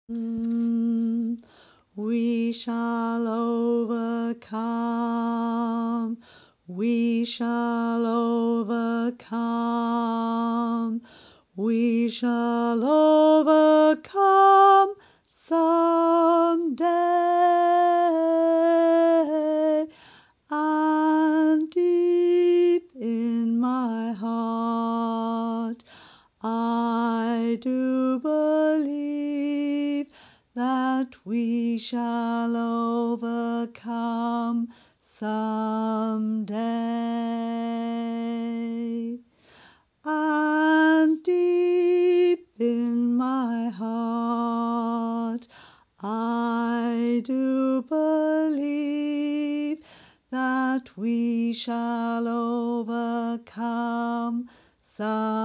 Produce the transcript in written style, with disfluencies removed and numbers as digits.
We shall overcome. We shall overcome. We shall overcome someday. And deep in my heart, I do believe that we shall overcome someday. And deep in my heart, I do believe that we shall overcome someday.